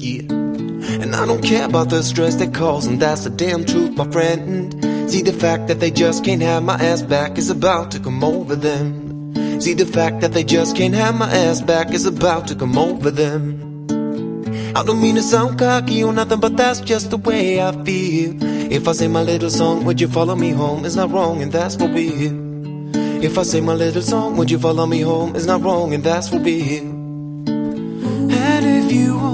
yeah. And I don't care about the stress they cause, and that's the damn truth, my friend. See, the fact that they just can't have my ass back is about to come over them. See, the fact that they just can't have my ass back is about to come over them. I don't mean to sound cocky or nothing, but that's just the way I feel. If I say my little song, would you follow me home? It's not wrong, and that's for real. If I say my little song, would you follow me home? It's not wrong, and that's for real.